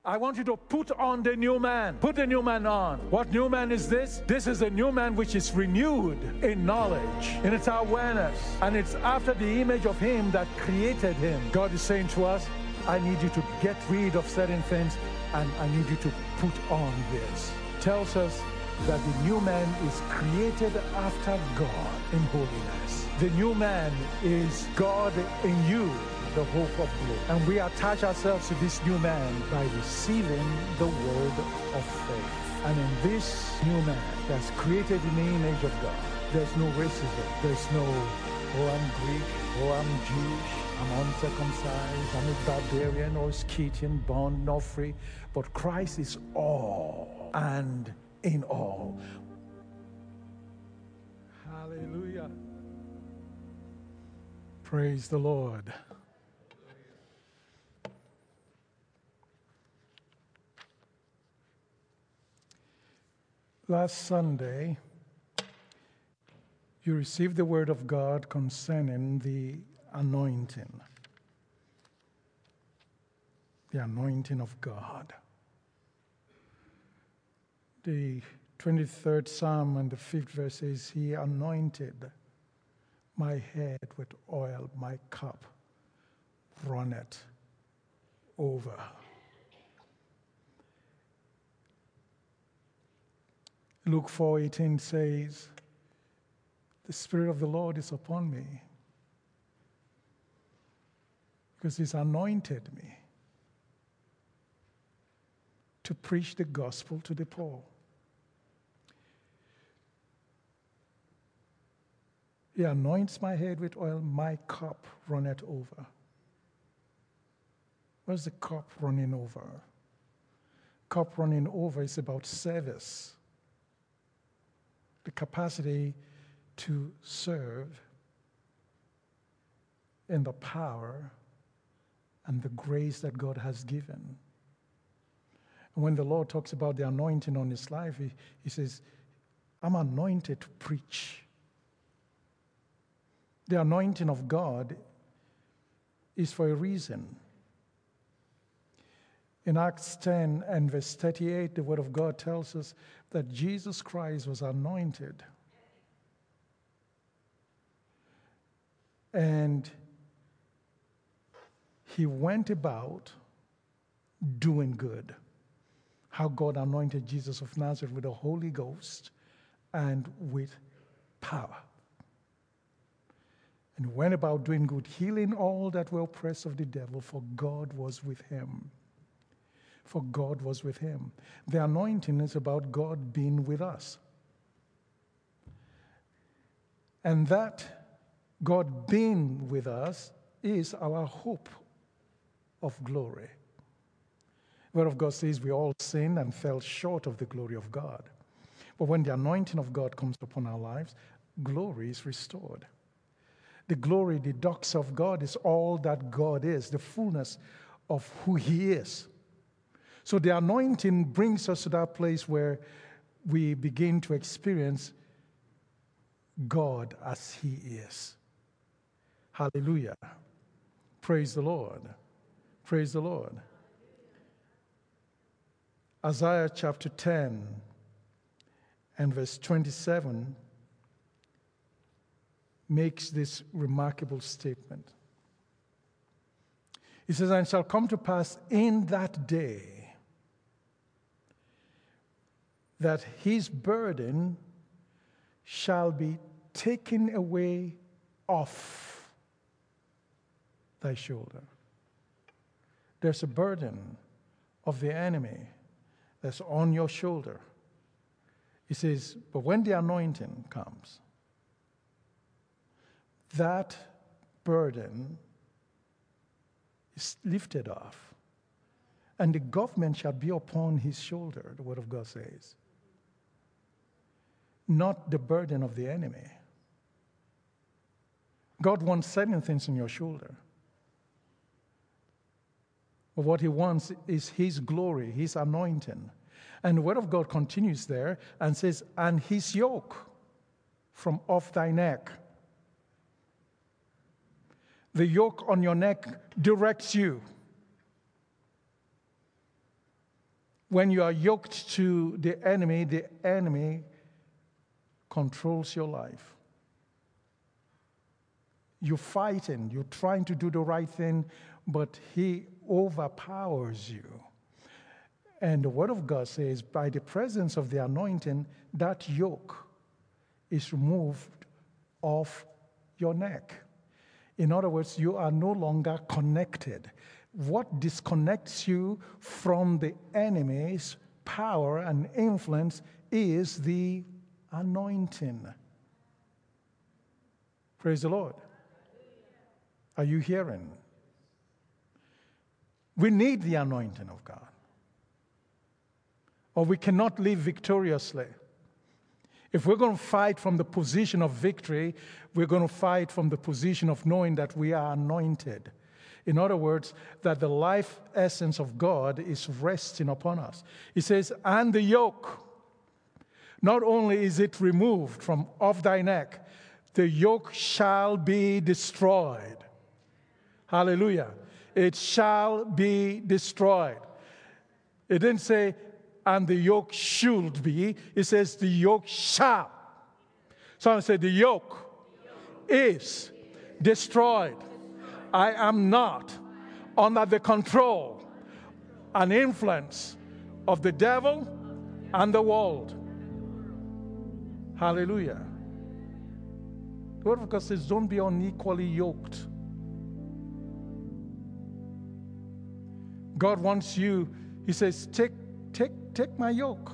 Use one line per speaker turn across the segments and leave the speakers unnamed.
I want you to put on the new man. Put the new man on. What new man is this? This is a new man which is renewed in knowledge, in its awareness, and it's after the image of him that created him. God is saying to us, I need you to get rid of certain things, and I need you to put on this. Tells us that the new man is created after God in holiness. The new man is God in you, the hope of glory. And we attach ourselves to this new man by receiving the word of faith. And in this new man that's created in the image of God, there's no racism. There's no, oh, I'm Greek, oh, I'm Jewish, I'm uncircumcised, I'm a barbarian or Scythian, bond nor free. But Christ is all and in all. Hallelujah. Praise the Lord. Last Sunday, you received the word of God concerning the anointing. The anointing of God. The 23rd Psalm and the 5th verse says, He anointed my head with oil, my cup runneth over. Luke 4:18 says, the Spirit of the Lord is upon me because He's anointed me to preach the gospel to the poor. He anoints my head with oil, my cup runneth over. Where's the cup running over? Cup running over is about service. The capacity to serve in the power and the grace that God has given. And when the Lord talks about the anointing on his life, he says, I'm anointed to preach. The anointing of God is for a reason. In Acts 10 and verse 38, the word of God tells us that Jesus Christ was anointed. And he went about doing good. How God anointed Jesus of Nazareth with the Holy Ghost and with power. And he went about doing good, healing all that were oppressed of the devil, for God was with him. For God was with him. The anointing is about God being with us. And that God being with us is our hope of glory. The word of God says we all sinned and fell short of the glory of God. But when the anointing of God comes upon our lives, glory is restored. The glory, the doxa of God is all that God is, the fullness of who he is. So the anointing brings us to that place where we begin to experience God as he is. Hallelujah. Praise the Lord. Praise the Lord. Isaiah chapter 10 and verse 27 makes this remarkable statement. He says, and it shall come to pass in that day that his burden shall be taken away off thy shoulder. There's a burden of the enemy that's on your shoulder. He says, but when the anointing comes, that burden is lifted off, and the government shall be upon his shoulder, the word of God says. Not the burden of the enemy. God wants certain things on your shoulder. But what he wants is his glory, his anointing. And the word of God continues there and says, and his yoke from off thy neck. The yoke on your neck directs you. When you are yoked to the enemy controls your life. You're fighting, you're trying to do the right thing, but he overpowers you. And the Word of God says, by the presence of the anointing, that yoke is removed off your neck. In other words, you are no longer connected. What disconnects you from the enemy's power and influence is the anointing. Praise the Lord. Are you hearing? We need the anointing of God, or we cannot live victoriously. If we're going to fight from the position of victory, we're going to fight from the position of knowing that we are anointed. In other words, that the life essence of God is resting upon us. He says, and the yoke, not only is it removed from off thy neck, the yoke shall be destroyed. Hallelujah. It shall be destroyed. It didn't say, and the yoke should be. It says, the yoke shall. Someone said, the yoke is destroyed. I am not under the control and influence of the devil and the world. Hallelujah. The Word of God says, don't be unequally yoked. God wants you, he says, take my yoke.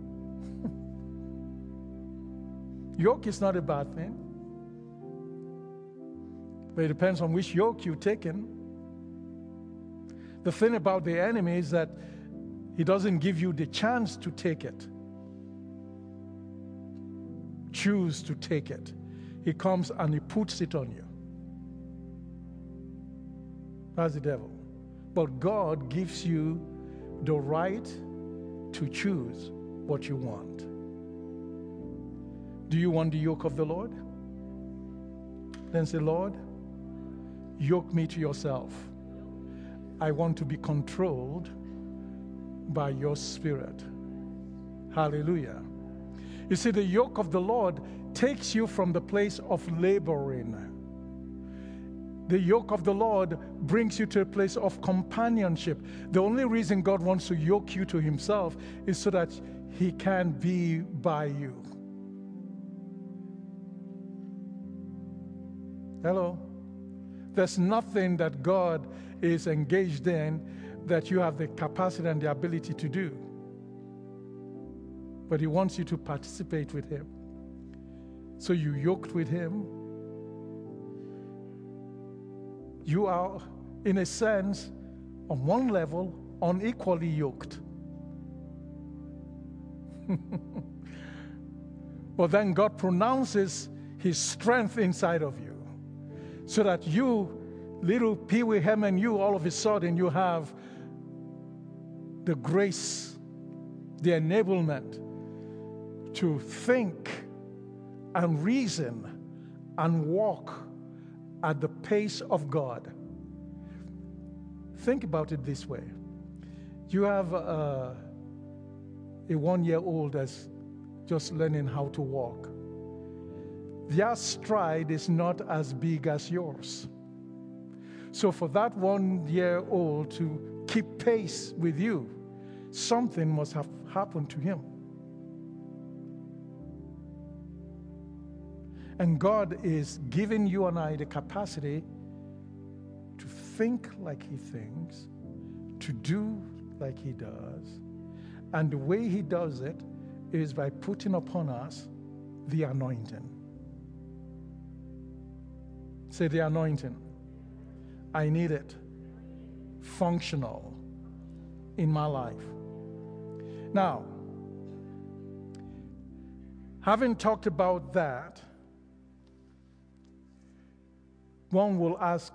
Yoke is not a bad thing. But it depends on which yoke you've taken. The thing about the enemy is that he doesn't give you the chance to take it. Choose to take it. He comes and he puts it on you. That's the devil. But God gives you the right to choose what you want. Do you want the yoke of the Lord? Then say, Lord, yoke me to yourself. I want to be controlled by your Spirit. Hallelujah. You see, the yoke of the Lord takes you from the place of laboring. The yoke of the Lord brings you to a place of companionship. The only reason God wants to yoke you to himself is so that he can be by you. Hello? There's nothing that God is engaged in that you have the capacity and the ability to do. But he wants you to participate with him. So you yoked with him. You are, in a sense, on one level, unequally yoked. But then God pronounces his strength inside of you, so that you, little Pee Wee Herman, you all of a sudden you have the grace, the enablement to think and reason and walk at the pace of God. Think about it this way. You have a 1-year-old that's just learning how to walk. Their stride is not as big as yours. So for that 1-year-old to keep pace with you, something must have happened to him. And God is giving you and I the capacity to think like he thinks, to do like he does. And the way he does it is by putting upon us the anointing. Say, the anointing. I need it. Functional in my life. Now, having talked about that, one will ask,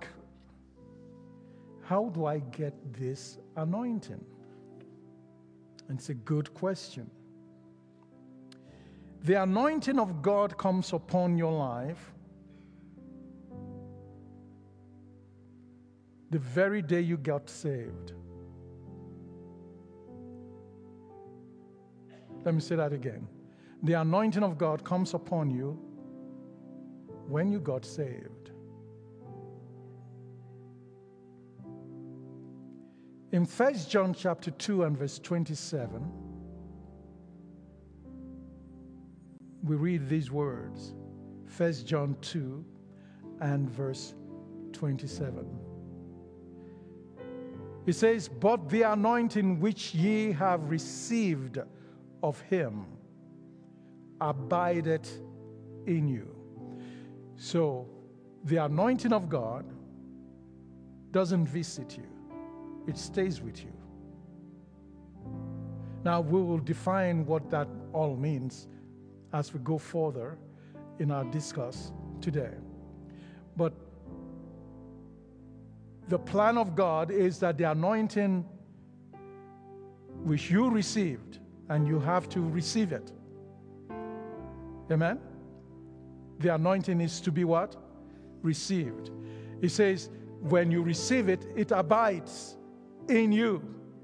how do I get this anointing? And it's a good question. The anointing of God comes upon your life the very day you got saved. Let me say that again. The anointing of God comes upon you when you got saved. In 1 John chapter 2 and verse 27, we read these words. 1 John 2 and verse 27. It says, "But the anointing which ye have received of him abideth in you." So, the anointing of God doesn't visit you. It stays with you. Now, we will define what that all means as we go further in our discourse today. But the plan of God is that the anointing which you received, and you have to receive it. Amen? The anointing is to be what? Received. It says, when you receive it, it abides in you.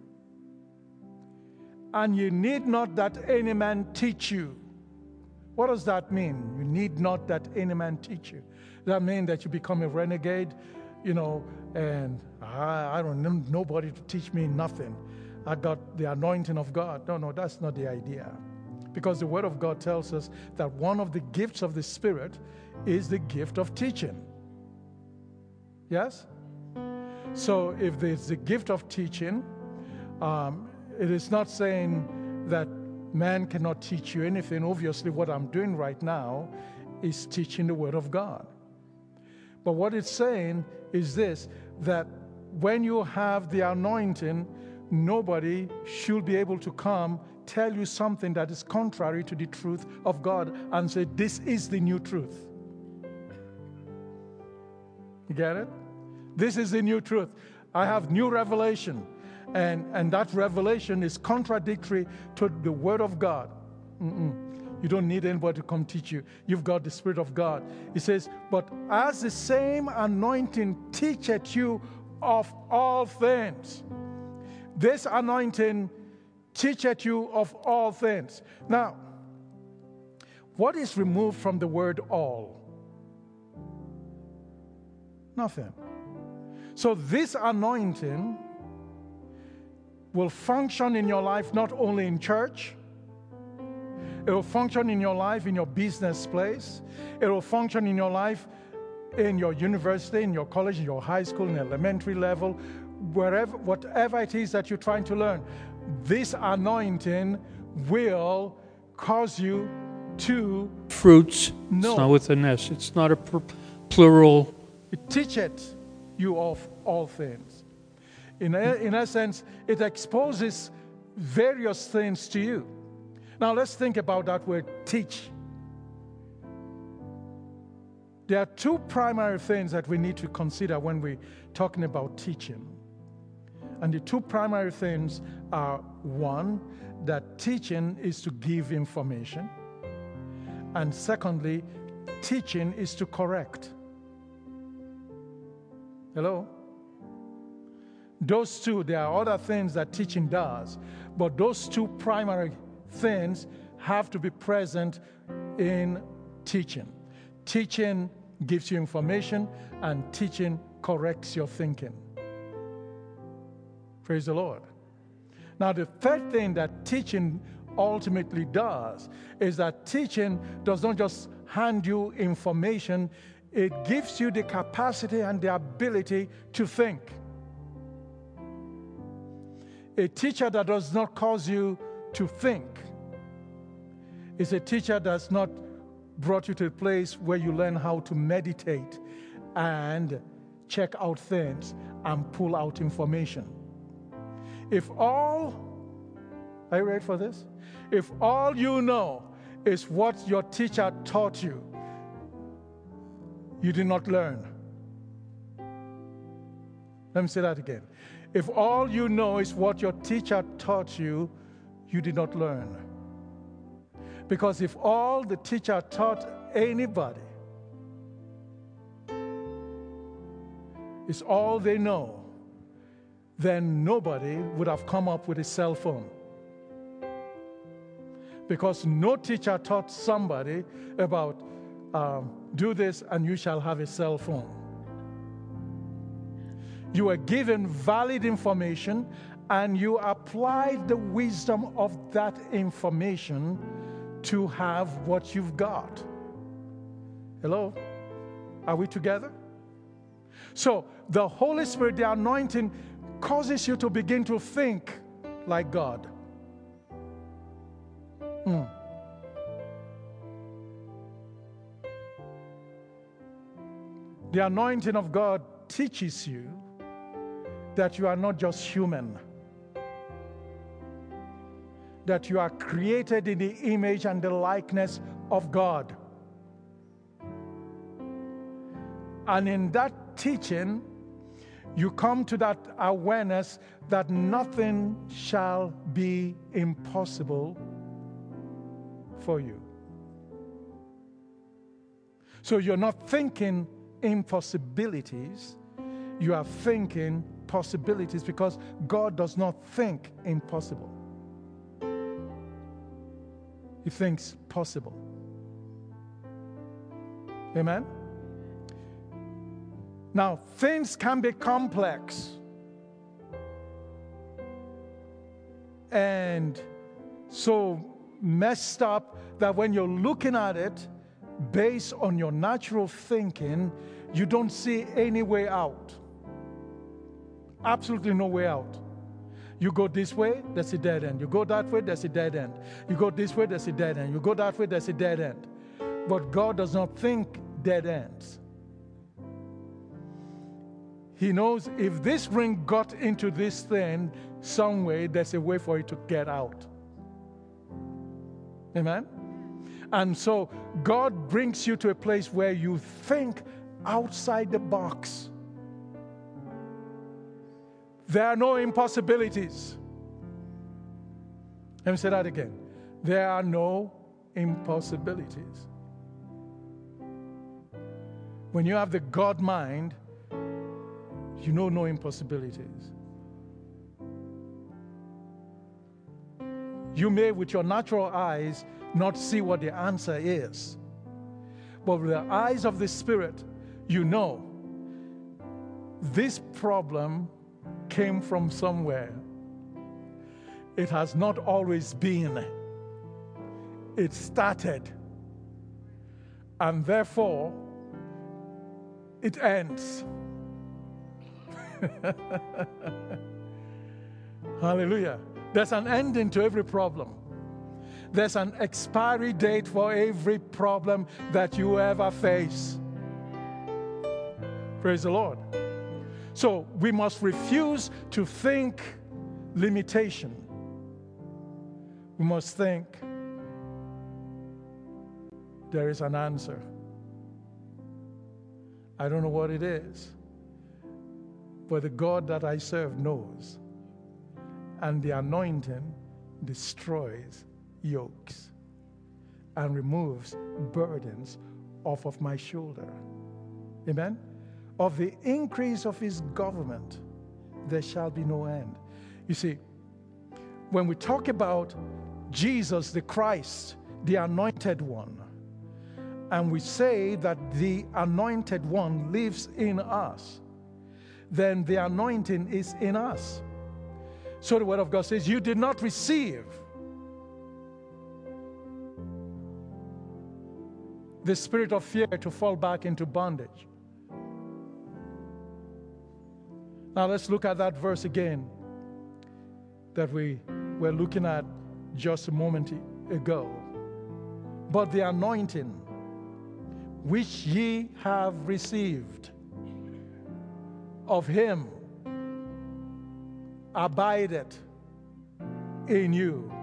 And you need not that any man teach you. What does that mean? You need not that any man teach you. That means that you become a renegade, and I don't need nobody to teach me nothing. I got the anointing of God. No, that's not the idea. Because the Word of God tells us that one of the gifts of the Spirit is the gift of teaching. Yes? So if there's the gift of teaching, it is not saying that man cannot teach you anything. Obviously, what I'm doing right now is teaching the Word of God. But what it's saying is this, that when you have the anointing, nobody should be able to come tell you something that is contrary to the truth of God and say, this is the new truth. You get it? This is the new truth. I have new revelation. And that revelation is contradictory to the Word of God. You don't need anybody to come teach you. You've got the Spirit of God. He says, but as the same anointing teacheth you of all things. This anointing teacheth you of all things. Now, what is removed from the word all? Nothing. So this anointing will function in your life not only in church. It will function in your life in your business place. It will function in your life in your university, in your college, in your high school, in elementary level, wherever, whatever it is that you're trying to learn. This anointing will cause you to
fruits.
know.
It's not with an S. It's not a plural.
It teacheth you of all things. In essence, it exposes various things to you. Now let's think about that word teach. There are two primary things that we need to consider when we're talking about teaching. And the two primary things are, one, that teaching is to give information. And secondly, teaching is to correct. Hello? Those two, there are other things that teaching does, but those two primary things have to be present in teaching. Teaching gives you information, and teaching corrects your thinking. Praise the Lord. Now, the third thing that teaching ultimately does is that teaching does not just hand you information, it gives you the capacity and the ability to think. A teacher that does not cause you to think is a teacher that's not brought you to a place where you learn how to meditate and check out things and pull out information. Are you ready for this? If all you know is what your teacher taught you, you did not learn. Let me say that again. If all you know is what your teacher taught you, you did not learn. Because if all the teacher taught anybody is all they know, then nobody would have come up with a cell phone. Because no teacher taught somebody about do this and you shall have a cell phone. You were given valid information and you applied the wisdom of that information to have what you've got. Hello? Are we together? So the Holy Spirit, the anointing, causes you to begin to think like God. The anointing of God teaches you that you are not just human, that you are created in the image and the likeness of God. And in that teaching, you come to that awareness that nothing shall be impossible for you. So you're not thinking impossibilities, you are thinking possibilities, because God does not think impossible. He thinks possible. Amen? Now, things can be complex and so messed up that when you're looking at it based on your natural thinking, you don't see any way out. Absolutely no way out. You go this way, there's a dead end. You go that way, there's a dead end. You go this way, there's a dead end. You go that way, there's a dead end. But God does not think dead ends. He knows if this ring got into this thing some way, there's a way for it to get out. Amen? And so God brings you to a place where you think outside the box. There are no impossibilities. Let me say that again. There are no impossibilities. When you have the God mind, you know no impossibilities. You may, with your natural eyes, not see what the answer is. But with the eyes of the Spirit, you know this problem came from somewhere. It has not always been. It started. And therefore, it ends. Hallelujah. There's an ending to every problem. There's an expiry date for every problem that you ever face. Praise the Lord. So we must refuse to think limitation. We must think there is an answer. I don't know what it is, but the God that I serve knows. And the anointing destroys yokes and removes burdens off of my shoulder. Amen? Of the increase of his government, there shall be no end. You see, when we talk about Jesus, the Christ, the anointed one, and we say that the anointed one lives in us, then the anointing is in us. So the word of God says, you did not receive the spirit of fear to fall back into bondage. Now let's look at that verse again that we were looking at just a moment ago. But the anointing which ye have received of him abideth in you.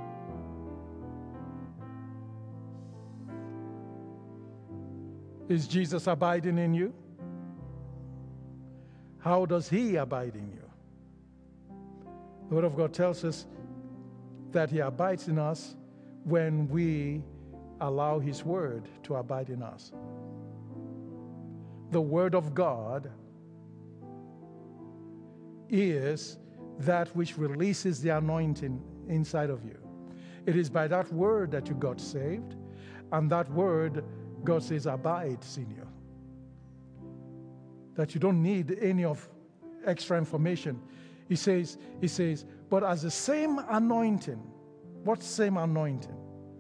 Is Jesus abiding in you? How does he abide in you? The Word of God tells us that he abides in us when we allow his word to abide in us. The Word of God is that which releases the anointing inside of you. It is by that word that you got saved, and that word, God says, abides in you. That you don't need any of extra information. He says, but as the same anointing, what same anointing?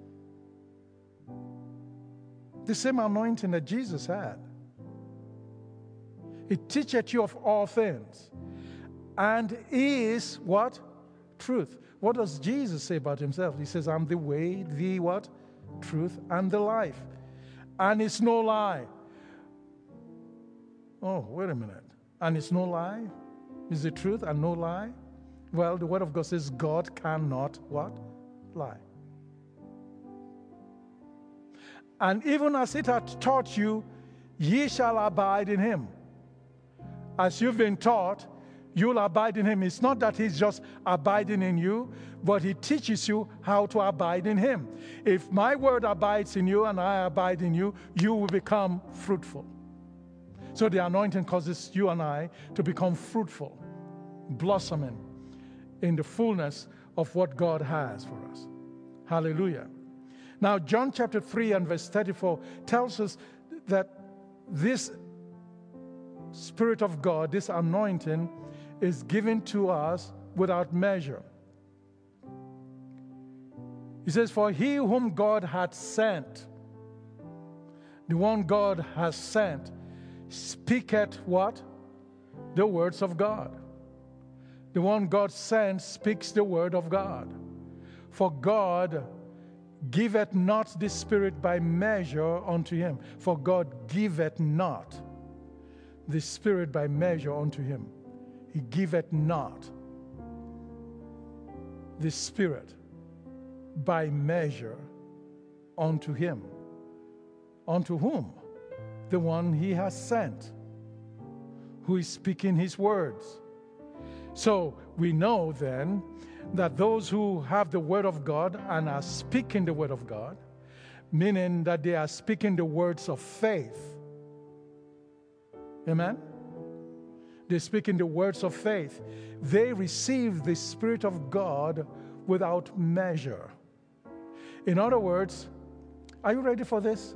The same anointing that Jesus had. He teacheth you of all things, and is what? Truth. What does Jesus say about himself? He says, I'm the way, the what? Truth, and the life. And it's no lie. Oh, wait a minute. And it's no lie? Is it truth and no lie? Well, the Word of God says God cannot what? Lie. And even as it hath taught you, ye shall abide in him. As you've been taught, you'll abide in him. It's not that he's just abiding in you, but he teaches you how to abide in him. If my word abides in you and I abide in you, you will become fruitful. So the anointing causes you and I to become fruitful, blossoming in the fullness of what God has for us. Hallelujah. Now, John chapter 3 and verse 34 tells us that this Spirit of God, this anointing, is given to us without measure. He says, for he whom God had sent, the one God has sent, speaketh what? The words of God. The one God sent speaks the word of God. For God giveth not the Spirit by measure unto him. For God giveth not the Spirit by measure unto him. He giveth not the Spirit by measure unto him. Unto whom? The one he has sent, who is speaking his words. So we know then that those who have the word of God and are speaking the word of God, meaning that they are speaking the words of faith. Amen? They're speaking the words of faith. They receive the Spirit of God without measure. In other words, are you ready for this?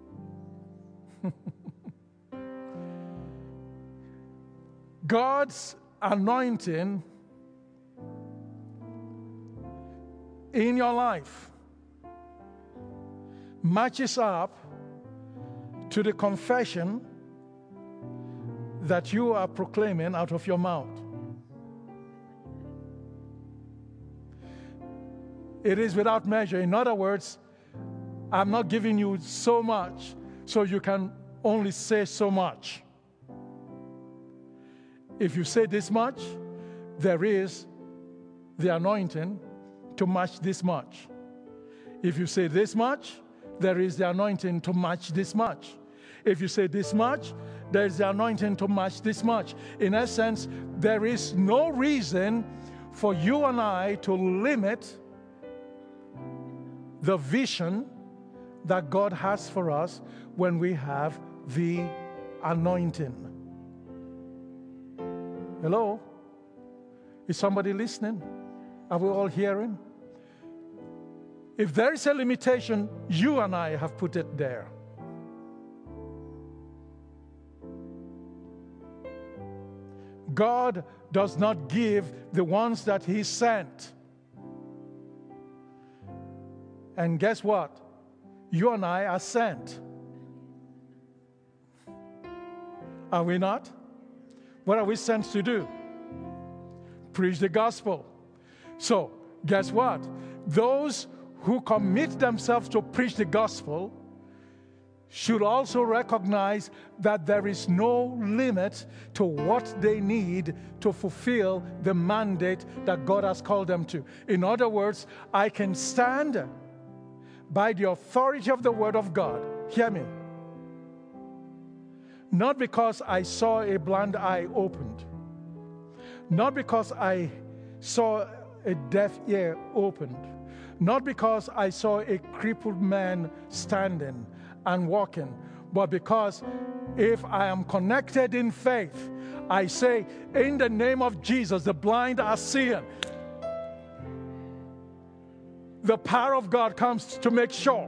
God's anointing in your life matches up to the confession that you are proclaiming out of your mouth. It is without measure. In other words, I'm not giving you so much so you can only say so much. If you say this much, there is the anointing to match this much. If you say this much, there is the anointing to match this much. If you say this much, there is the anointing to match this much. In essence, there is no reason for you and I to limit the vision that God has for us when we have the anointing. Hello? Is somebody listening? Are we all hearing? If there is a limitation, you and I have put it there. God does not give the ones that he sent. And guess what? You and I are sent. Are we not? What are we sent to do? Preach the gospel. So, guess what? Those who commit themselves to preach the gospel should also recognize that there is no limit to what they need to fulfill the mandate that God has called them to. In other words, I can stand by the authority of the Word of God. Hear me. Not because I saw a blind eye opened. Not because I saw a deaf ear opened. Not because I saw a crippled man standing and walking, but because if I am connected in faith, I say, in the name of Jesus, the blind are seeing. the power of God comes to make sure.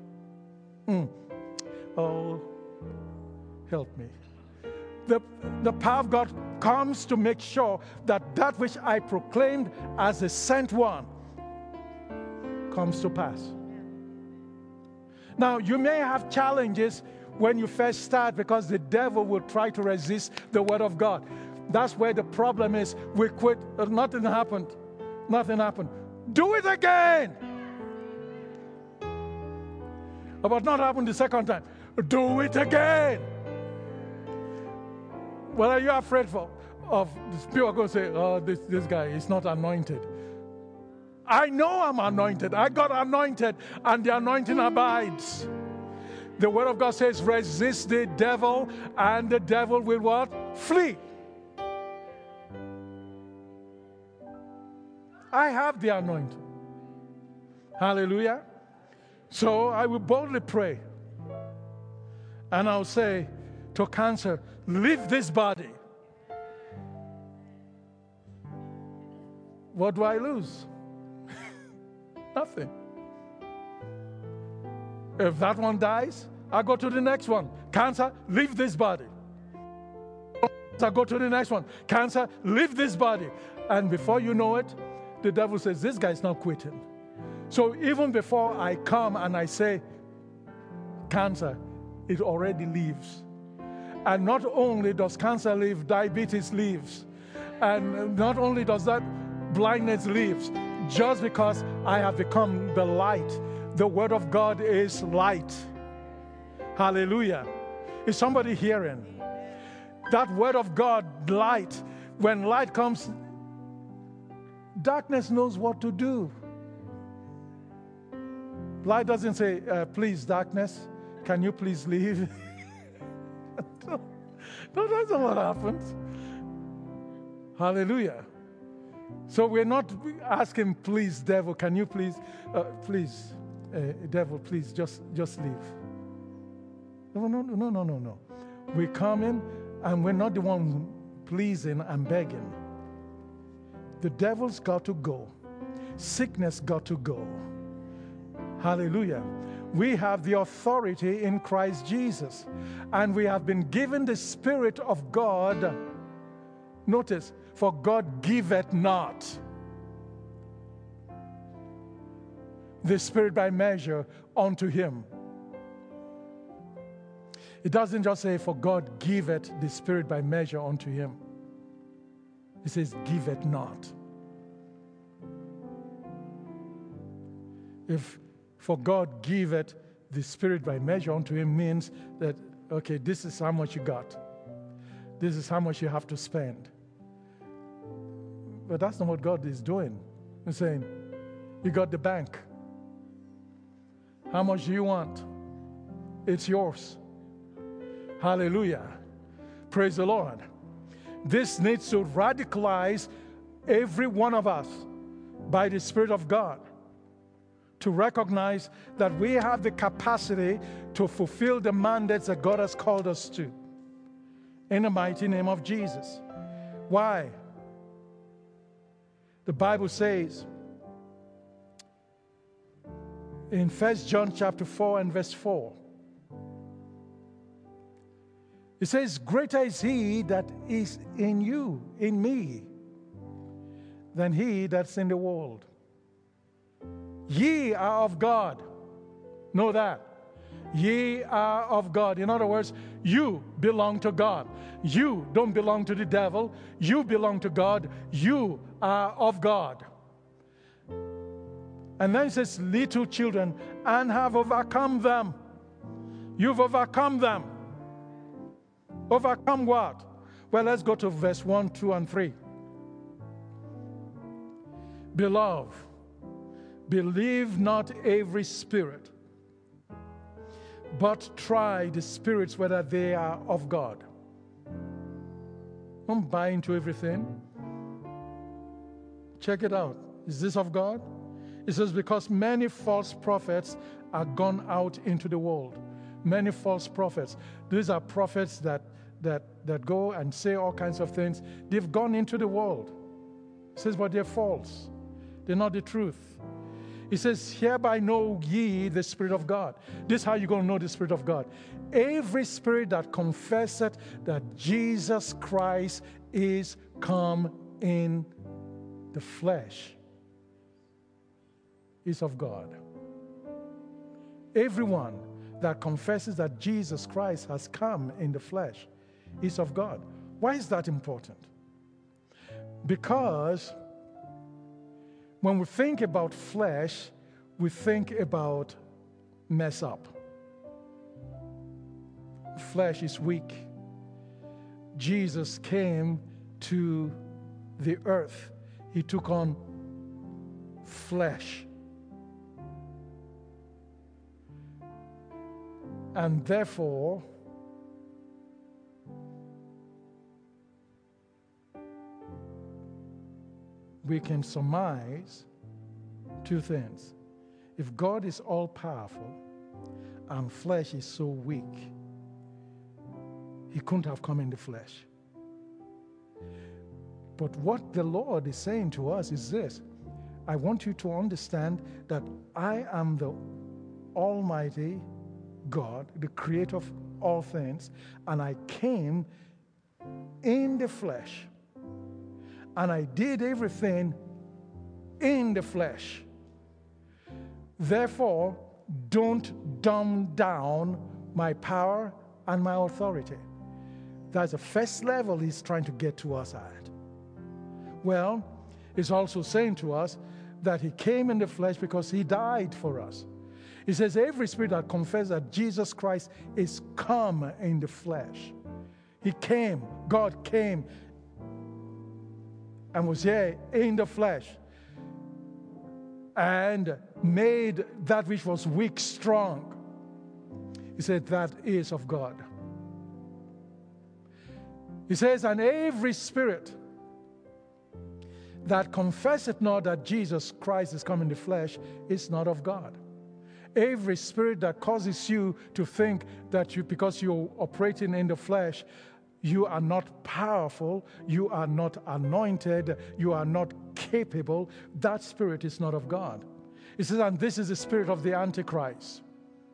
Oh, help me. The power of God comes to make sure that that which I proclaimed as the sent one comes to pass. Now, you may have challenges when you first start because the devil will try to resist the word of God. That's where the problem is. We quit. Nothing happened. Nothing happened. Do it again. But not happen the second time. Do it again. What are you afraid of? People are going to say, oh, this guy is not anointed. I know I'm anointed. I got anointed, and the anointing abides. The word of God says, resist the devil, and the devil will what? Flee. I have the anointing. Hallelujah. So I will boldly pray. And I'll say to cancer, leave this body. What do I lose? Nothing. If that one dies, I go to the next one. Cancer, leave this body. I go to the next one. Cancer, leave this body. And before you know it, the devil says, this guy's not quitting. So even before I come and I say, cancer, it already leaves. And not only does cancer leave, diabetes leaves. And not only does that blindness leaves, just because I have become the light. The word of God is light. Hallelujah. Is somebody hearing? That word of God, light. When light comes, darkness knows what to do. Light doesn't say, please, darkness, can you please leave? No, that's not what happens. Hallelujah. So we're not asking, please, devil, can you please, devil, please, just leave. No. We come in, and we're not the one pleasing and begging. The devil's got to go. Sickness got to go. Hallelujah. We have the authority in Christ Jesus, and we have been given the Spirit of God. Notice, for God giveth not the Spirit by measure unto him. It doesn't just say, for God giveth the Spirit by measure unto him. It says, giveth not. If for God giveth the Spirit by measure unto him means that, okay, this is how much you got. This is how much you have to spend. But that's not what God is doing. He's saying, you got the bank. How much do you want? It's yours. Hallelujah. Praise the Lord. This needs to radicalize every one of us by the Spirit of God to recognize that we have the capacity to fulfill the mandates that God has called us to. In the mighty name of Jesus. Why? The Bible says in 1 John chapter 4 and verse 4, it says, greater is he that is in you, in me, than he that's in the world. Ye are of God. Know that. Ye are of God. In other words, you belong to God. You don't belong to the devil. You belong to God. You are of God. And then it says, little children, and have overcome them. You've overcome them. Overcome what? Well, let's go to verse 1, 2, and 3. Beloved, believe not every spirit, but try the spirits whether they are of God. Don't buy into everything. Check it out. Is this of God? It says, because many false prophets are gone out into the world. Many false prophets. These are prophets that go and say all kinds of things. They've gone into the world. It says, but they're false. They're not the truth. He says, hereby know ye the Spirit of God. This is how you're going to know the Spirit of God. Every spirit that confesseth that Jesus Christ is come in the flesh is of God. Everyone that confesses that Jesus Christ has come in the flesh is of God. Why is that important? Because when we think about flesh, we think about mess up. Flesh is weak. Jesus came to the earth. He took on flesh. And therefore, we can surmise two things. If God is all powerful and flesh is so weak, he couldn't have come in the flesh. But what the Lord is saying to us is this: I want you to understand that I am the Almighty God, the creator of all things, and I came in the flesh, and I did everything in the flesh. Therefore, don't dumb down my power and my authority. That's the first level he's trying to get to us at. Well, he's also saying to us that he came in the flesh because he died for us. He says, every spirit that confesses that Jesus Christ is come in the flesh. He came, God came and was here in the flesh and made that which was weak strong. He said, that is of God. He says, and every spirit that confesseth not that Jesus Christ is come in the flesh is not of God. Every spirit that causes you to think that because you're operating in the flesh, you are not powerful, you are not anointed, you are not capable, that spirit is not of God. He says, and this is the spirit of the Antichrist.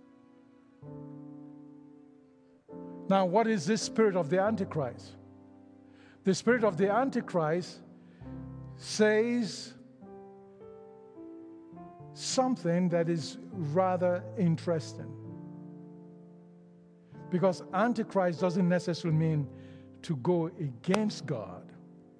Now, what is this spirit of the Antichrist? The spirit of the Antichrist says something that is rather interesting. Because Antichrist doesn't necessarily mean to go against God.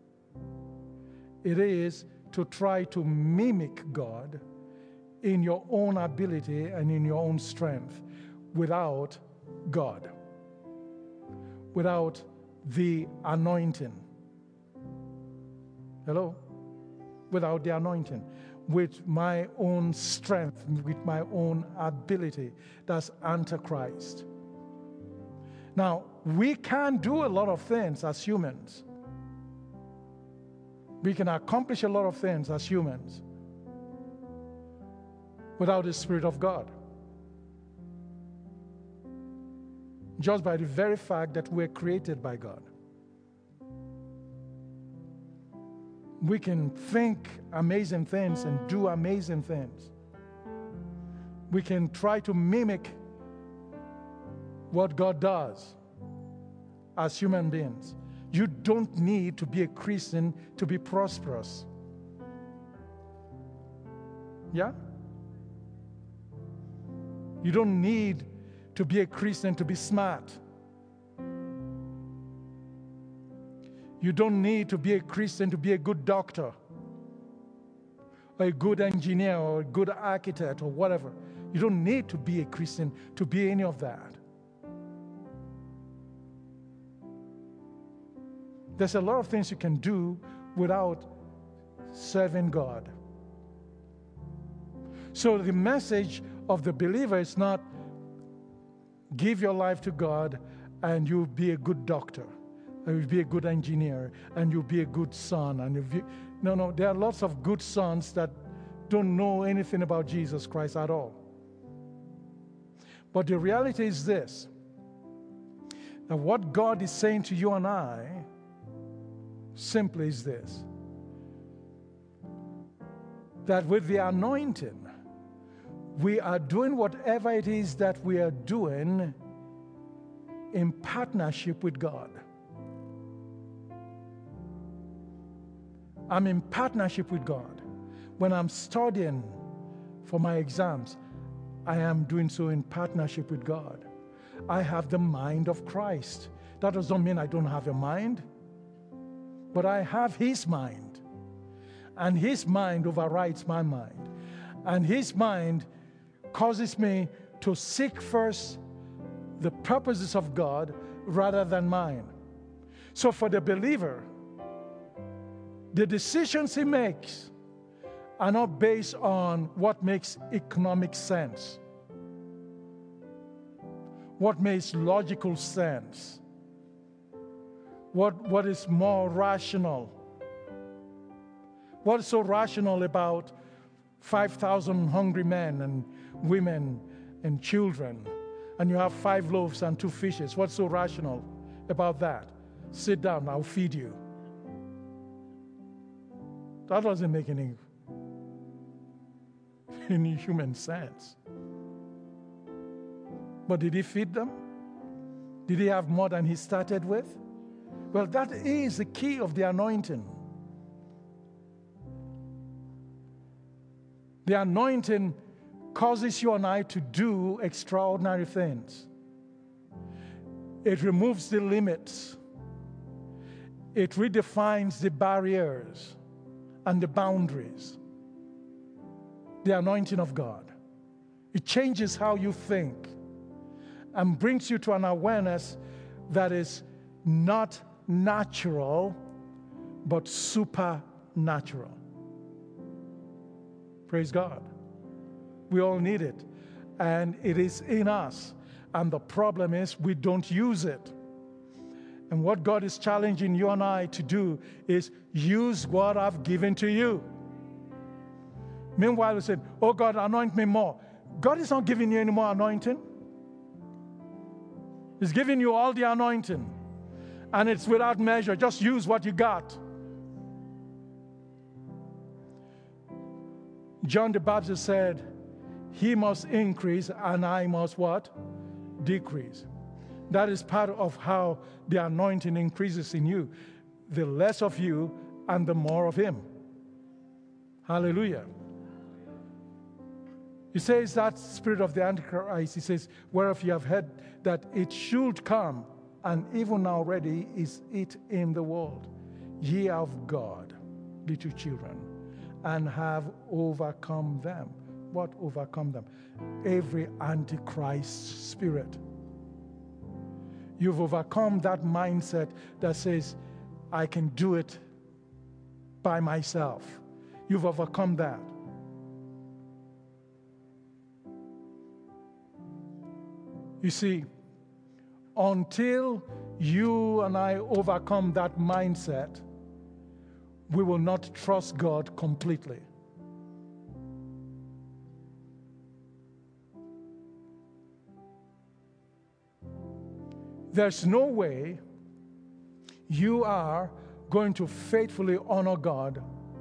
It is to try to mimic God in your own ability and in your own strength without God, without the anointing. Hello? Without the anointing. With my own strength, with my own ability. That's Antichrist. Now, we can do a lot of things as humans. We can accomplish a lot of things as humans without the Spirit of God. Just by the very fact that we're created by God. We can think amazing things and do amazing things. We can try to mimic what God does as human beings. You don't need to be a Christian to be prosperous. Yeah? You don't need to be a Christian to be smart. You don't need to be a Christian to be a good doctor, or a good engineer, or a good architect, or whatever. You don't need to be a Christian to be any of that. There's a lot of things you can do without serving God. So the message of the believer is not give your life to God and you'll be a good doctor, and you'll be a good engineer, and you'll be a good son. No, there are lots of good sons that don't know anything about Jesus Christ at all. But the reality is this, that what God is saying to you and I simply is this, that with the anointing we are doing whatever it is that we are doing in partnership with God. I'm in partnership with God. When I'm studying for my exams, I am doing so in partnership with God. I have the mind of Christ. That does not mean I don't have a mind, but I have His mind. And His mind overrides my mind. And His mind causes me to seek first the purposes of God rather than mine. So for the believer, the decisions he makes are not based on what makes economic sense, what makes logical sense, what is more rational. What is so rational about 5,000 hungry men and women and children, and you have 5 loaves and 2 fishes? What's so rational about that? Sit down, I'll feed you. That doesn't make any human sense. But did He feed them? Did He have more than He started with? Well, that is the key of the anointing. The anointing causes you and I to do extraordinary things. It removes the limits. It redefines the barriers and the boundaries. The anointing of God. It changes how you think and brings you to an awareness that is not natural, but supernatural. Praise God. We all need it. And it is in us. And the problem is we don't use it. And what God is challenging you and I to do is use what I've given to you. Meanwhile, we said, oh God, anoint me more. God is not giving you any more anointing. He's giving you all the anointing. And it's without measure. Just use what you got. John the Baptist said, He must increase and I must what? Decrease. That is part of how the anointing increases in you. The less of you and the more of Him. Hallelujah. He says that spirit of the Antichrist, He says, whereof you have heard that it should come, and even already is it in the world. Ye are of God, little children, and have overcome them. What overcome them? Every Antichrist spirit. You've overcome that mindset that says, I can do it by myself. You've overcome that. You see, until you and I overcome that mindset, we will not trust God completely. There's no way you are going to faithfully honor God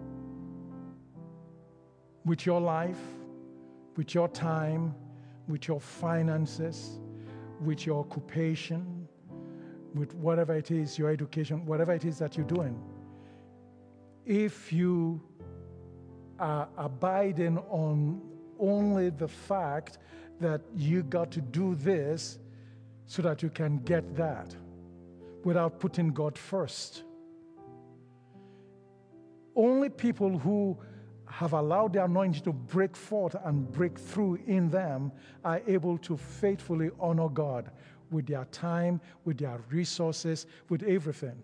with your life, with your time, with your finances, with your occupation, with whatever it is, your education, whatever it is that you're doing. If you are abiding on only the fact that you got to do this so that you can get that without putting God first. Only people who have allowed the anointing to break forth and break through in them are able to faithfully honor God with their time, with their resources, with everything.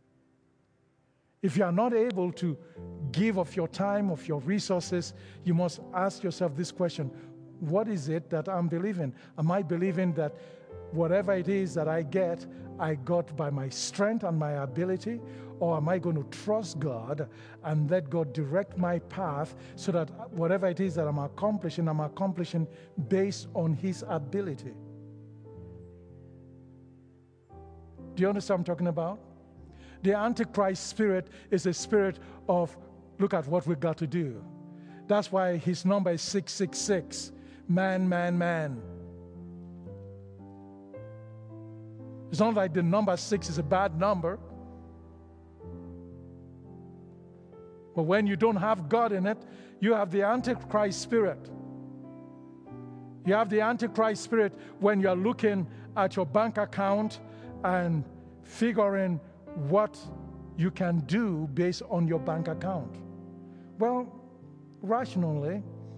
If you are not able to give of your time, of your resources, you must ask yourself this question: what is it that I'm believing? Am I believing that whatever it is that I get, I got by my strength and my ability? Or am I going to trust God and let God direct my path so that whatever it is that I'm accomplishing based on His ability? Do you understand what I'm talking about? The Antichrist spirit is a spirit of, look at what we've got to do. That's why his number is 666, Man, man, man. It's not like the number 6 is a bad number. But when you don't have God in it, you have the Antichrist spirit. You have the Antichrist spirit when you're looking at your bank account and figuring what you can do based on your bank account. Well, rationally,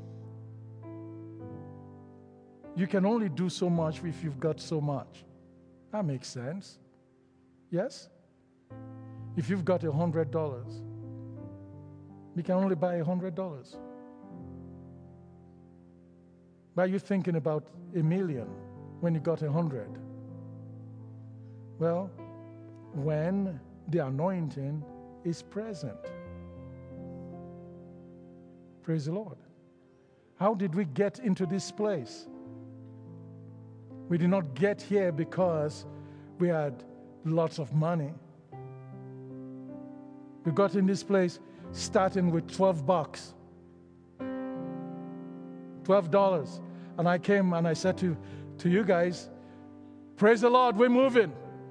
you can only do so much if you've got so much. That makes sense. Yes? If you've got $100, you can only buy $100. But are you thinking about $1 million when you got 100? Well, when the anointing is present. Praise the Lord. How did we get into this place? We did not get here because we had lots of money. We got in this place starting with $12. $12. And I came and I said to you guys, praise the Lord, we're moving.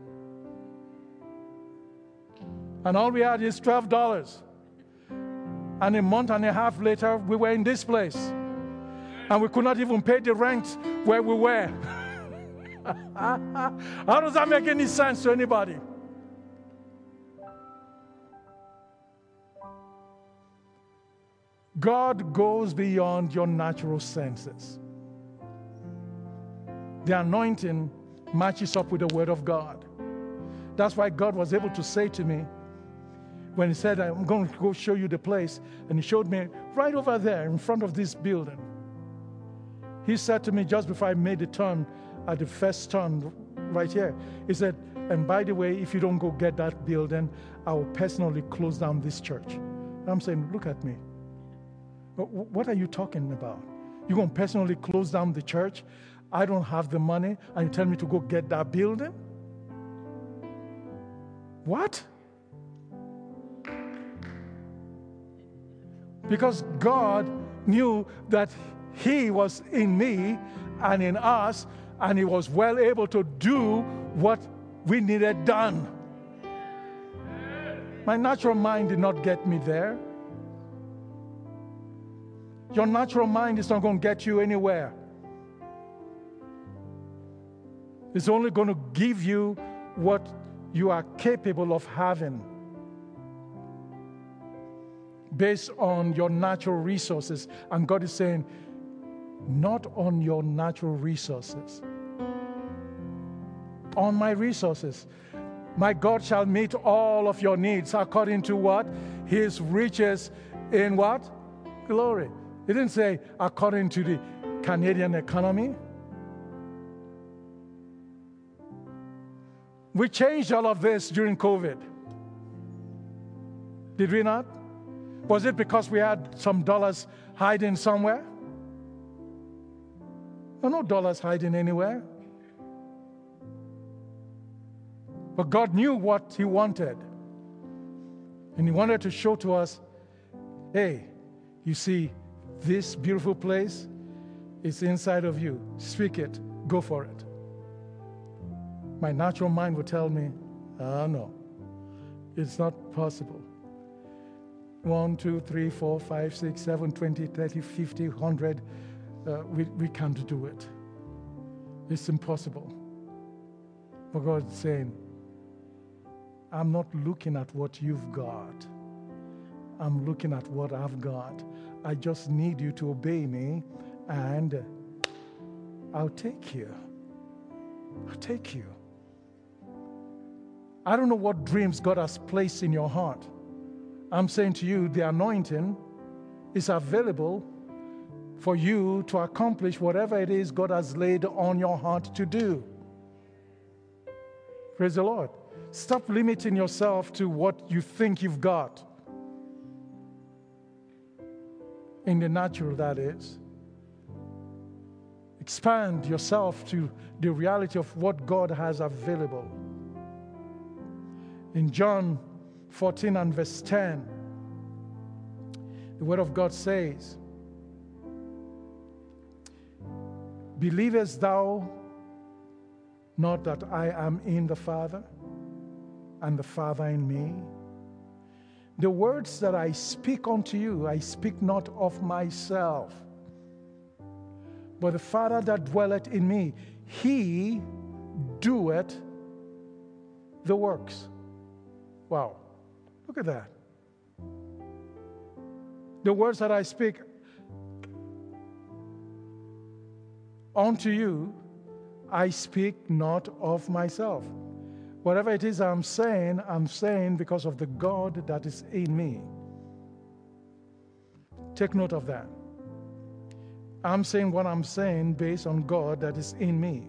And all we had is $12. And a month and a half later, we were in this place. And we could not even pay the rent where we were. How does that make any sense to anybody? God goes beyond your natural senses. The anointing matches up with the Word of God. That's why God was able to say to me, when He said, I'm going to go show you the place, and He showed me right over there in front of this building. He said to me just before I made the turn, at the first turn right here, He said, and by the way, if you don't go get that building, I will personally close down this church. And I'm saying, look at me. What are you talking about? You're going to personally close down the church? I don't have the money, and you tell me to go get that building? What? Because God knew that He was in me and in us, and He was well able to do what we needed done. My natural mind did not get me there. Your natural mind is not going to get you anywhere. It's only going to give you what you are capable of having based on your natural resources. And God is saying, not on your natural resources, on my resources. My God shall meet all of your needs according to what? His riches in what? Glory. He didn't say according to the Canadian economy. We changed all of this during COVID. Did we not? Was it because we had some dollars hiding somewhere? There are no dollars hiding anywhere. But God knew what He wanted. And He wanted to show to us, hey, you see, this beautiful place is inside of you. Speak it. Go for it. My natural mind would tell me, no, it's not possible. 1, 2, 3, 4, 5, 6, 7, 20, 30, 50, 100. We can't do it. It's impossible. But God is saying, I'm not looking at what you've got. I'm looking at what I've got. I just need you to obey me, and I'll take you. I'll take you. I don't know what dreams God has placed in your heart. I'm saying to you, the anointing is available for you to accomplish whatever it is God has laid on your heart to do. Praise the Lord. Stop limiting yourself to what you think you've got. In the natural, that is. Expand yourself to the reality of what God has available. In John 14 and verse 10, the Word of God says, Believest thou not that I am in the Father, and the Father in me? The words that I speak unto you, I speak not of myself, but the Father that dwelleth in me, he doeth the works. Wow. Look at that. The words that I speak unto you, I speak not of myself. Whatever it is I'm saying because of the God that is in me. Take note of that. I'm saying what I'm saying based on God that is in me.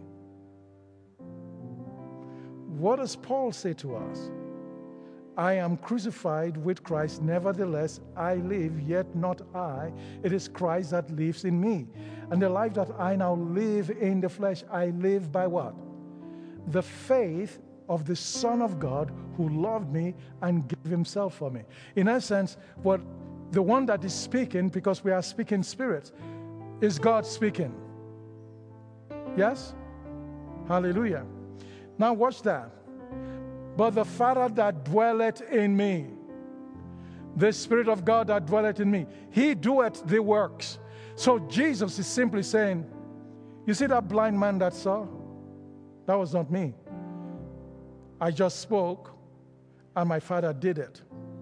What does Paul say to us? I am crucified with Christ, nevertheless I live, yet not I. It is Christ that lives in me. And the life that I now live in the flesh, I live by what? The faith of the Son of God who loved me and gave himself for me. In essence, what the one that is speaking, because we are speaking spirits, is God speaking. Yes? Hallelujah. Now watch that. But the Father that dwelleth in me, the Spirit of God that dwelleth in me, he doeth the works. So Jesus is simply saying, you see that blind man that saw? That was not me. I just spoke, and my Father did it.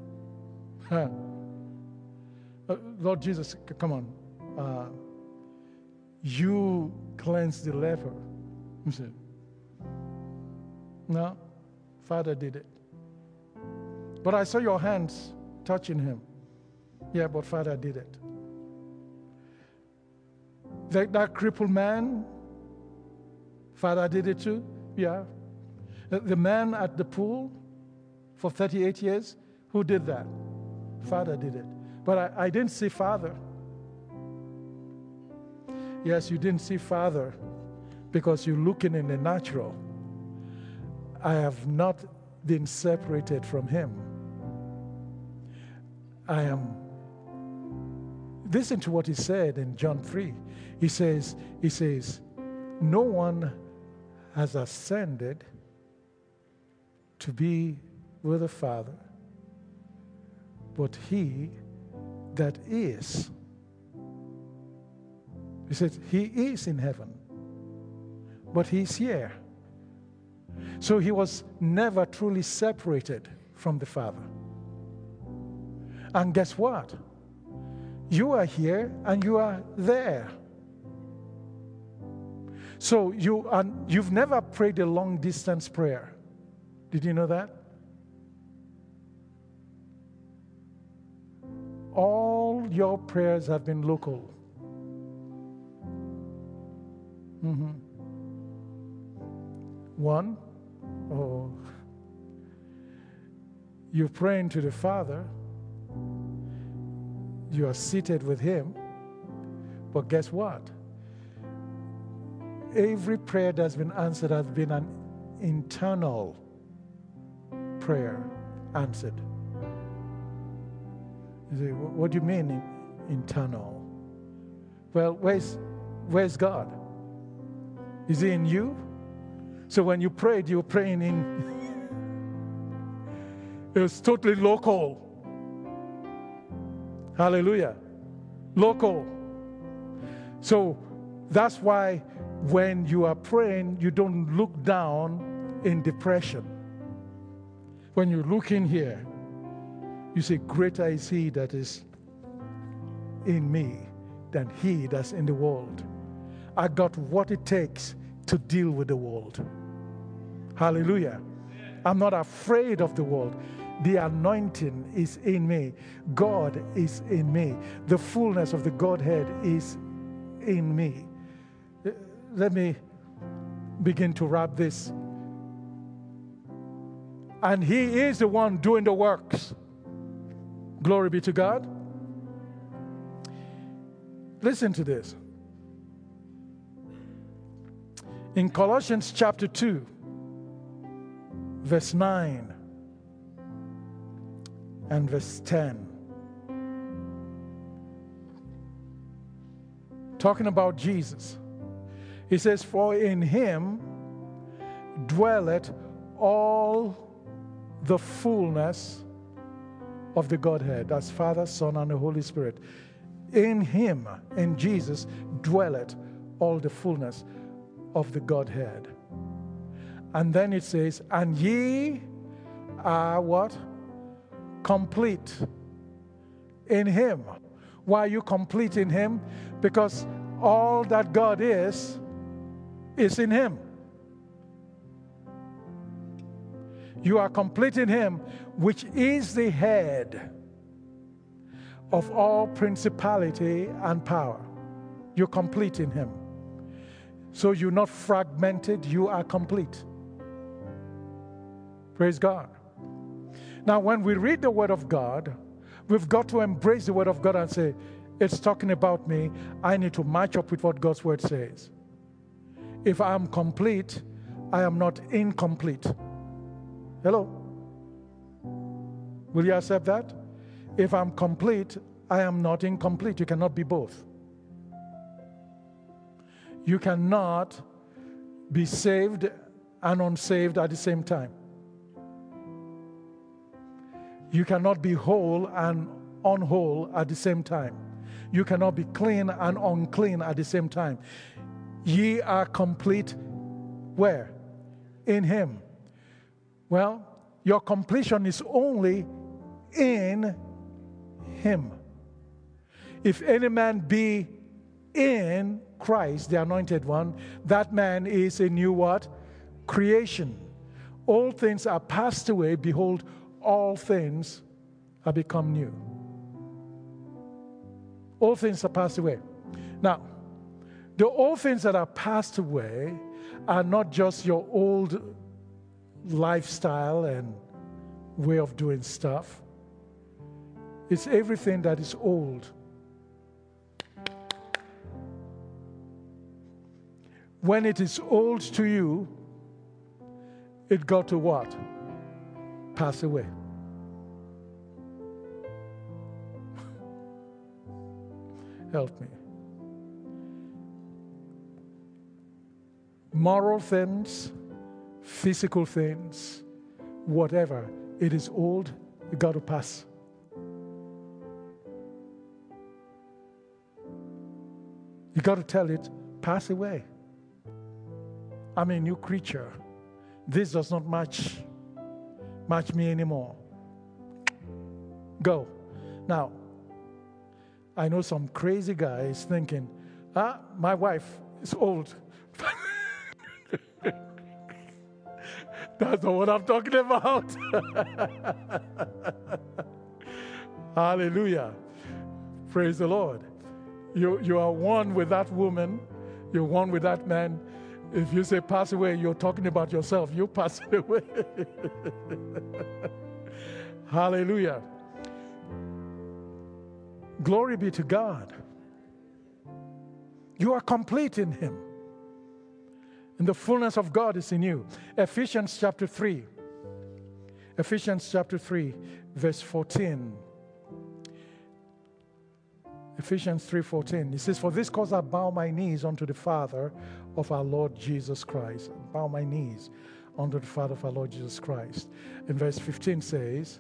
Lord Jesus, come on. You cleansed the leper. You said, no, Father did it. But I saw your hands touching him. Yeah, but Father did it. That crippled man, Father did it too. Yeah. The man at the pool for 38 years, who did that? Father did it. But I didn't see Father. Yes, you didn't see Father because you're looking in the natural. I have not been separated from him. I am. Listen to what he said in John 3. He says, no one has ascended to be with the Father, but he that is. He says, he is in heaven, but he's here. So he was never truly separated from the Father. And guess what? You are here and you are there. So you've never prayed a long distance prayer. Did you know that? All your prayers have been local. One, you're praying to the Father. You are seated with him. But guess what? Every prayer that's been answered has been an internal prayer answered. You say, what do you mean internal? Well, where's God? Is he in you? So when you prayed, you were praying in, it was totally local. Hallelujah. Local. So that's why when you are praying, you don't look down in depression. When you look in here, you say, greater is he that is in me than he that's in the world. I got what it takes to deal with the world. Hallelujah. I'm not afraid of the world. The anointing is in me. God is in me. The fullness of the Godhead is in me. Let me begin to wrap this. And he is the one doing the works. Glory be to God. Listen to this. In Colossians chapter 2, verse 9 and verse 10, talking about Jesus, He says, for in him dwelleth all the fullness of the Godhead. That's Father, Son, and the Holy Spirit. In him, in Jesus, dwelleth all the fullness of the Godhead. And then it says, and ye are what? Complete in him. Why are you complete in him? Because all that God is in him. You are complete in him, which is the head of all principality and power. You're complete in him. So you're not fragmented, you are complete. Praise God. Now, when we read the Word of God, we've got to embrace the Word of God and say, it's talking about me. I need to match up with what God's Word says. If I'm complete, I am not incomplete. Hello? Will you accept that? If I'm complete, I am not incomplete. You cannot be both. You cannot be saved and unsaved at the same time. You cannot be whole and unwhole at the same time. You cannot be clean and unclean at the same time. Ye are complete where? In him. Well, your completion is only in him. If any man be in Christ, the anointed one, that man is a new what? Creation. All things are passed away. Behold, all things are become new. All things are passed away. Now, the old things that are passed away are not just your old lifestyle and way of doing stuff. It's everything that is old. When it is old to you, it got to what? Pass away. Help me. Moral things, physical things, whatever, it is old, it got to pass. You got to tell it, pass away. I'm a new creature. This does not match me anymore. Go. Now, I know some crazy guy is thinking, my wife is old. That's not what I'm talking about. Hallelujah. Praise the Lord. You are one with that woman. You're one with that man. If you say pass away, you're talking about yourself. You're passing away. Hallelujah. Glory be to God. You are complete in him. And the fullness of God is in you. Ephesians chapter 3. Ephesians chapter 3, verse 14. Ephesians 3:14. It says, for this cause I bow my knees unto the Father of our Lord Jesus Christ. I bow my knees unto the Father of our Lord Jesus Christ. And verse 15 says,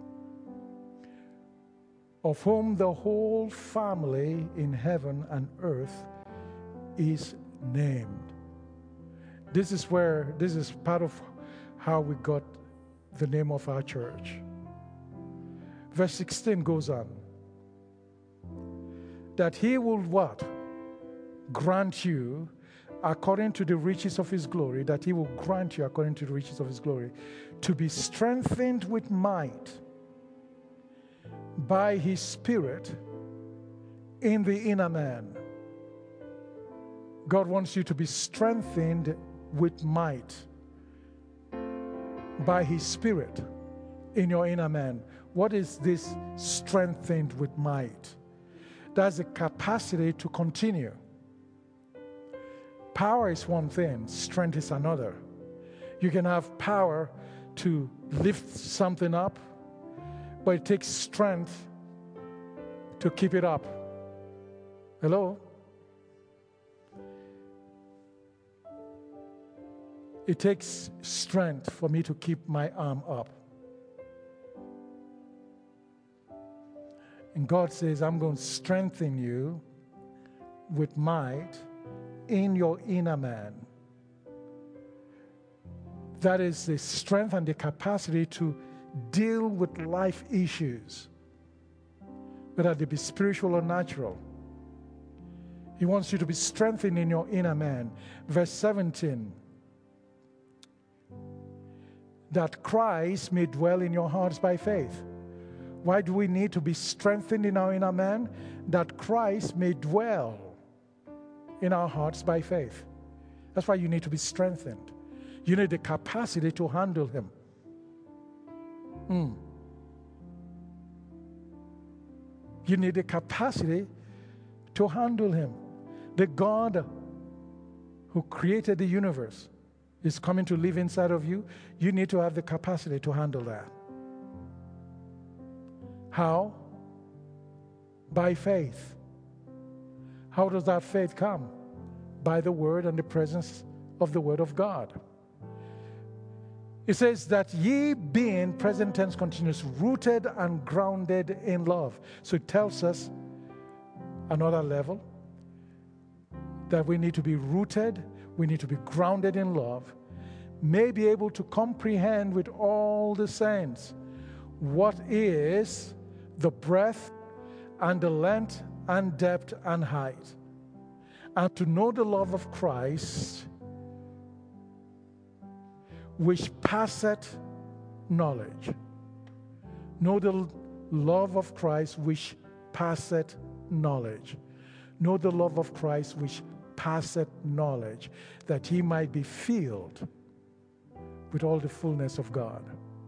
of whom the whole family in heaven and earth is named. This is part of how we got the name of our church. Verse 16 goes on. That he will what? Grant you according to the riches of his glory, that he will grant you according to the riches of his glory, to be strengthened with might by his Spirit in the inner man. God wants you to be strengthened with might by his Spirit in your inner man. What is this strengthened with might? That's the capacity to continue. Power is one thing, strength is another. You can have power to lift something up, but it takes strength to keep it up. Hello? It takes strength for me to keep my arm up. And God says, I'm going to strengthen you with might in your inner man. That is the strength and the capacity to deal with life issues, whether they be spiritual or natural. He wants you to be strengthened in your inner man. Verse 17, that Christ may dwell in your hearts by faith. Why do we need to be strengthened in our inner man? That Christ may dwell in our hearts by faith. That's why you need to be strengthened. You need the capacity to handle him. You need the capacity to handle him. The God who created the universe is coming to live inside of you. You need to have the capacity to handle that. How? By faith. How does that faith come? By the word and the presence of the word of God. It says that ye being, present tense continuous, rooted and grounded in love. So it tells us another level that we need to be rooted, we need to be grounded in love, may be able to comprehend with all the saints what is the breadth and the length and depth and height, and to know the love of Christ, which passeth knowledge. Know the love of Christ which passeth knowledge. Know the love of Christ which passeth knowledge, that he might be filled with all the fullness of God.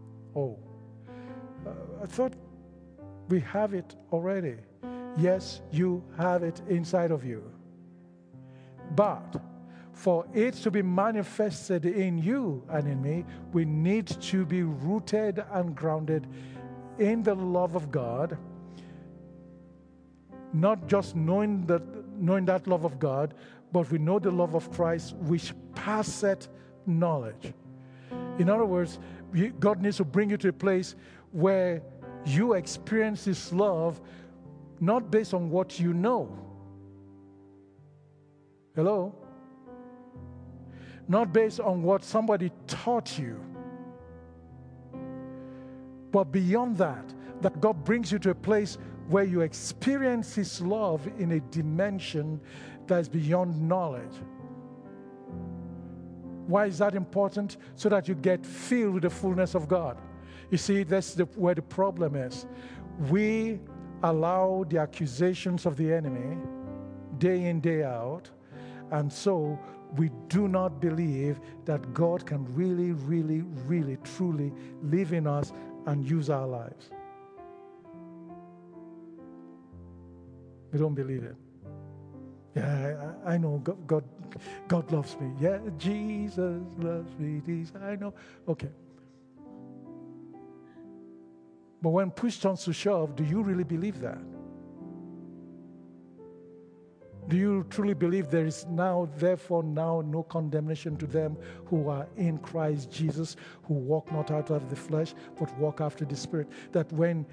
I thought we have it already. Yes, you have it inside of you. But for it to be manifested in you and in me, we need to be rooted and grounded in the love of God. Not just knowing that love of God, but we know the love of Christ which passeth knowledge. In other words, God needs to bring you to a place where you experience His love not based on what you know. Hello? Not based on what somebody taught you. But beyond that God brings you to a place where you experience His love in a dimension that is beyond knowledge. Why is that important? So that you get filled with the fullness of God. You see, that's where the problem is. We allow the accusations of the enemy day in, day out, and so we do not believe that God can really, really, really, truly live in us and use our lives. We don't believe it. Yeah, I know God loves me. Yeah, Jesus loves me. This I know. Okay. But when push comes to shove, do you really believe that? Do you truly believe there is therefore no condemnation to them who are in Christ Jesus, who walk not out of the flesh, but walk after the Spirit? That when,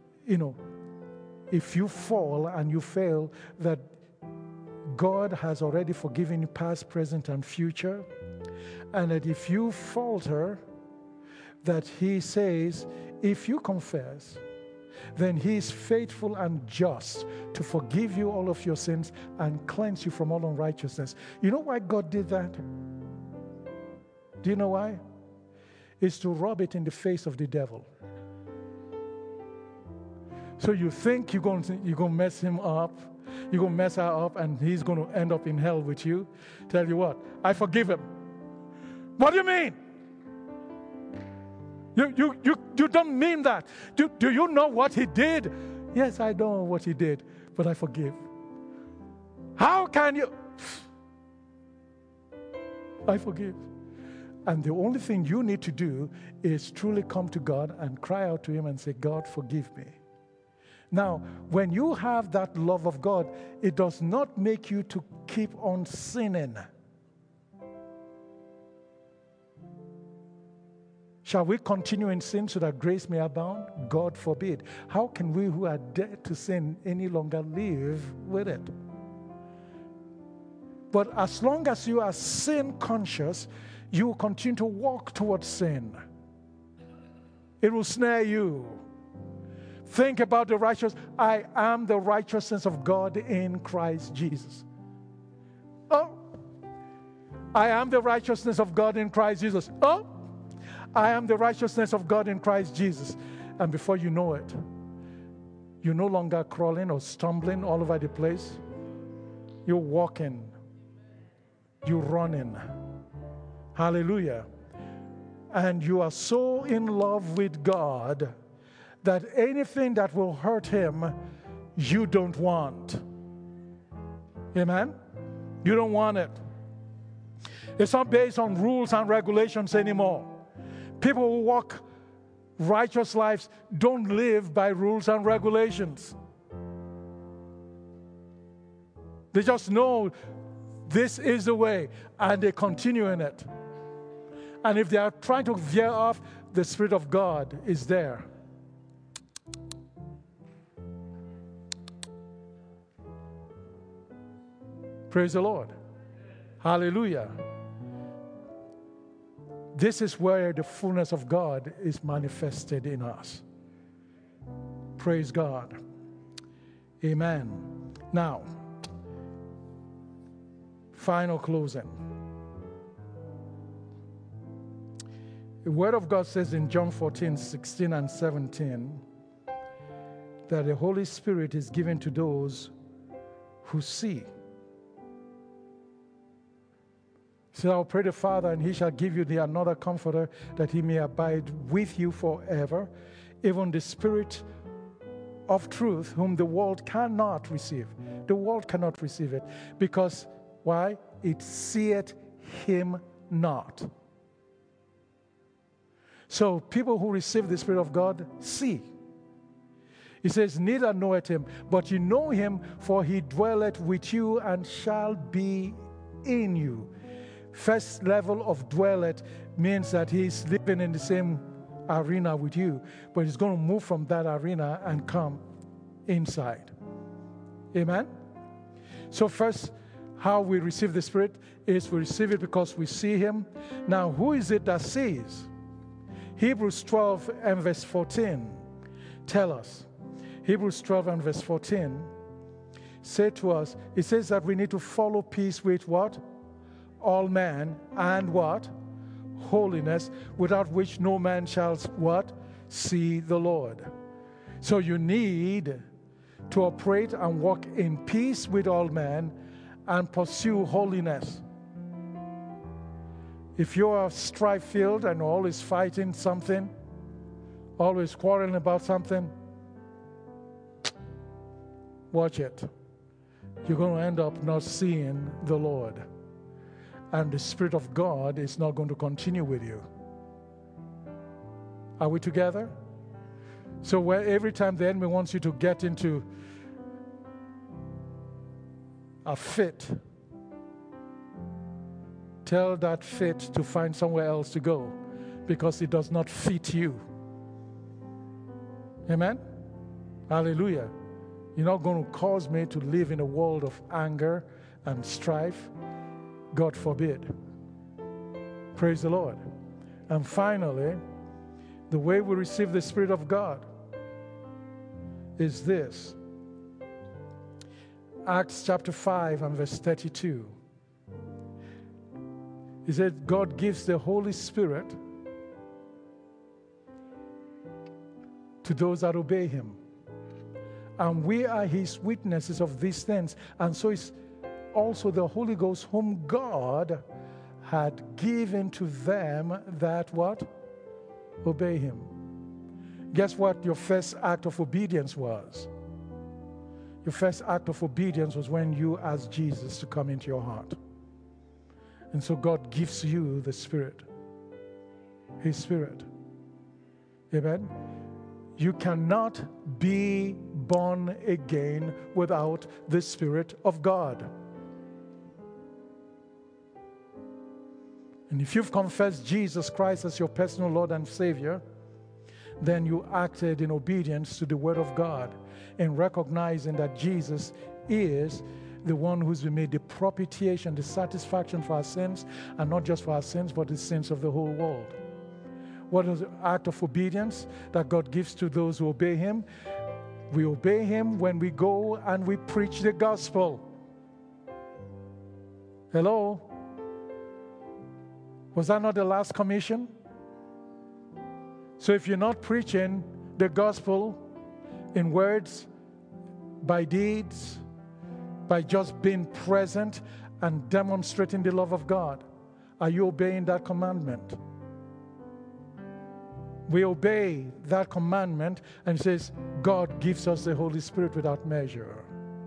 if you fall and you fail, that God has already forgiven you past, present, and future. And that if you falter, that He says, if you confess, then He is faithful and just to forgive you all of your sins and cleanse you from all unrighteousness. You know why God did that? Do you know why? It's to rub it in the face of the devil. So you think you're going to mess him up, you're going to mess her up, and he's going to end up in hell with you. Tell you what, I forgive him. What do you mean? You don't mean that. Do you know what he did? Yes, I know what he did, but I forgive. How can you? I forgive. And the only thing you need to do is truly come to God and cry out to Him and say, God, forgive me. Now, when you have that love of God, it does not make you to keep on sinning. Shall we continue in sin so that grace may abound? God forbid. How can we who are dead to sin any longer live with it? But as long as you are sin conscious, you will continue to walk towards sin. It will snare you. Think about the righteous. I am the righteousness of God in Christ Jesus. Oh, I am the righteousness of God in Christ Jesus. Oh, I am the righteousness of God in Christ Jesus. And before you know it, you're no longer crawling or stumbling all over the place. You're walking. You're running. Hallelujah. And you are so in love with God that anything that will hurt him, you don't want. Amen? You don't want it. It's not based on rules and regulations anymore. People who walk righteous lives don't live by rules and regulations. They just know this is the way, and they continue in it. And if they are trying to veer off, the Spirit of God is there. Praise the Lord. Hallelujah. This is where the fullness of God is manifested in us. Praise God. Amen. Now, final closing. The Word of God says in John 14, 16 and 17 that the Holy Spirit is given to those who see. He said, I'll pray the Father, and he shall give you another comforter, that he may abide with you forever, even the Spirit of truth, whom the world cannot receive. The world cannot receive it. Because, why? It seeth him not. So people who receive the Spirit of God see. He says, neither knoweth him, but you know him, for he dwelleth with you and shall be in you. First level of dwelleth means that he's living in the same arena with you, but he's going to move from that arena and come inside. Amen? So first, how we receive the Spirit is we receive it because we see him. Now, who is it that sees? Hebrews 12 and verse 14 tell us. Hebrews 12 and verse 14 say to us, it says that we need to follow peace with what? All men, and what? Holiness, without which no man shall what? See the Lord. So you need to operate and walk in peace with all men and pursue holiness. If you are strife-filled and always fighting something, always quarreling about something, watch it. You're going to end up not seeing the Lord. And the Spirit of God is not going to continue with you. Are we together? So where every time the enemy wants you to get into a fit, tell that fit to find somewhere else to go, because it does not fit you. Amen? Hallelujah. You're not going to cause me to live in a world of anger and strife. God forbid. Praise the Lord. And finally, the way we receive the Spirit of God is this. Acts chapter 5 and verse 32. He said, God gives the Holy Spirit to those that obey him. And we are his witnesses of these things. And so it's also the Holy Ghost, whom God had given to them that what? Obey him. Guess what your first act of obedience was? Your first act of obedience was when you asked Jesus to come into your heart. And so God gives you the Spirit, his Spirit. Amen? You cannot be born again without the Spirit of God. And if you've confessed Jesus Christ as your personal Lord and Savior, then you acted in obedience to the Word of God and recognizing that Jesus is the one who's been made the propitiation, the satisfaction for our sins, and not just for our sins, but the sins of the whole world. What is the act of obedience that God gives to those who obey Him? We obey Him when we go and we preach the gospel. Hello? Was that not the last commission? So if you're not preaching the gospel in words, by deeds, by just being present and demonstrating the love of God, are you obeying that commandment? We obey that commandment, and it says God gives us the Holy Spirit without measure.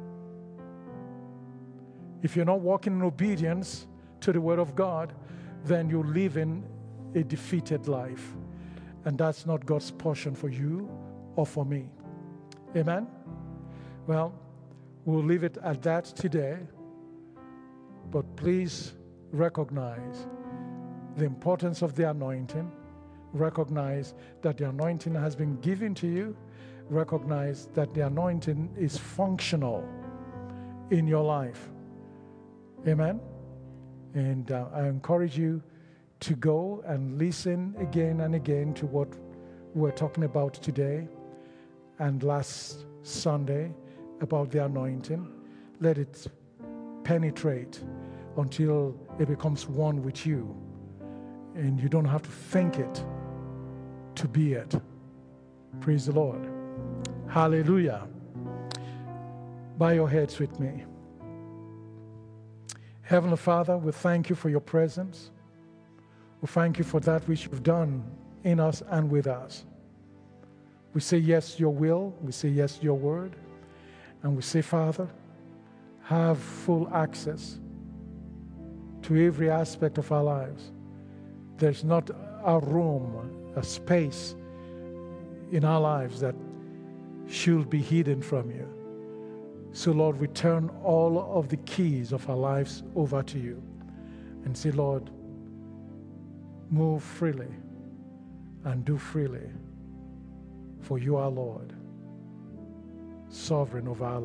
If you're not walking in obedience to the Word of God, then you're living a defeated life. And that's not God's portion for you or for me. Amen? Well, we'll leave it at that today. But please recognize the importance of the anointing. Recognize that the anointing has been given to you. Recognize that the anointing is functional in your life. Amen? And I encourage you to go and listen again and again to what we're talking about today and last Sunday about the anointing. Let it penetrate until it becomes one with you. And you don't have to think it to be it. Praise the Lord. Hallelujah. Bow your heads with me. Heavenly Father, we thank you for your presence. We thank you for that which you've done in us and with us. We say yes to your will. We say yes to your word. And we say, Father, have full access to every aspect of our lives. There's not a room, a space in our lives that should be hidden from you. So, Lord, we turn all of the keys of our lives over to you and say, Lord, move freely and do freely, for you are Lord, sovereign over our lives.